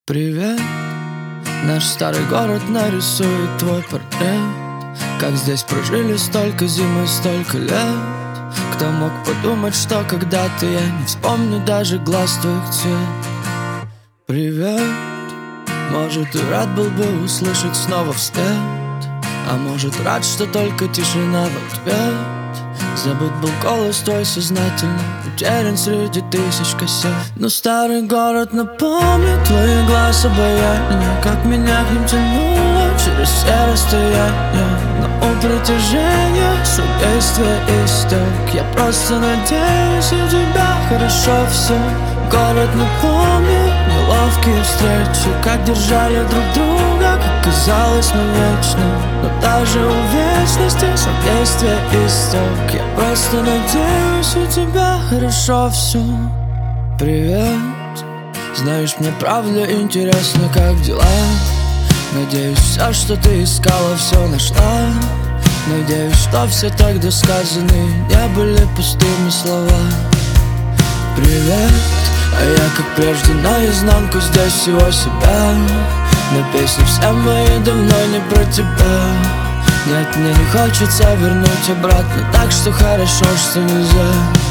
Привет, наш старый город нарисует твой портрет. Как здесь прожили столько зим и столько лет. Кто мог подумать, что когда-то я не вспомню даже глаз твоих цвет. Привет, может и рад был бы услышать снова вслед, а может рад, что только тишина в ответ. Забыт был голос твой сознательно, утерян среди тысяч кассет. Но старый город напомнит твои глаз обаяние, как меня к ним тянуло через все расстояния. Но у притяжения суть действия истек. Я просто надеюсь, у тебя хорошо все. Город напомнит неловкие встречи, как держали друг друга, как казалось мы вечно. Но даже у вечности суть действия истек. Я просто надеюсь, у тебя хорошо все. Привет, знаешь, мне правда интересно, как дела. Надеюсь, все, что ты искала, все нашла. Надеюсь, что все тогда сказанные не были пустыми слова. Привет, а я как прежде наизнанку здесь всего себя. Но песни все мои давно не про тебя. Нет, мне не хочется вернуть обратно, так что хорошо, что нельзя.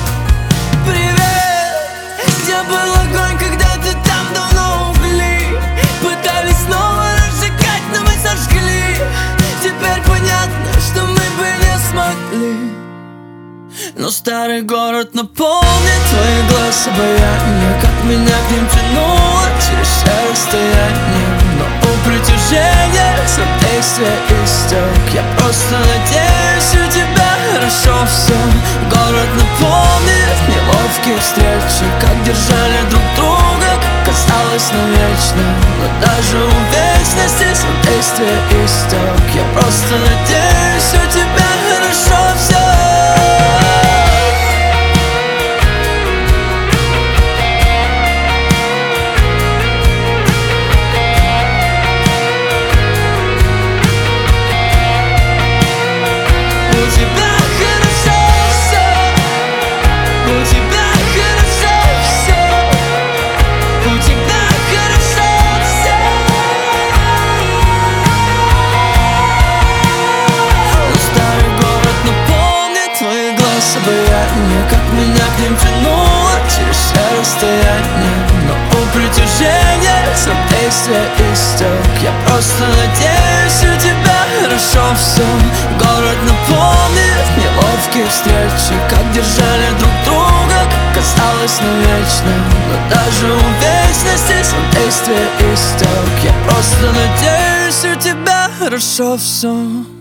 Привет, где был огонь, когда ты там давно угли? Пытались снова разжигать, но мы сожгли. Теперь понятно, что мы бы не смогли. Но старый город напомнит твои глаза обаяние, как меня к ним тянуло через все расстояния. Но у притяжения срок действия истек. Я просто надеюсь, у тебя хорошо все. Город напомнит неловкие встречи, как держали друг друга, как казалось навечно. Но даже у вечности срок действия истек. Я просто надеюсь, у тебя хорошо все. Обаяние, как меня к ним тянуло через все расстояния. Но у притяжения срок действия истек. Я просто надеюсь, у тебя хорошо все. Город напомнит неловкие встречи, как держали друг друга, как казалось навечно. Но даже у вечности срок действия истек. Я просто надеюсь, у тебя хорошо все.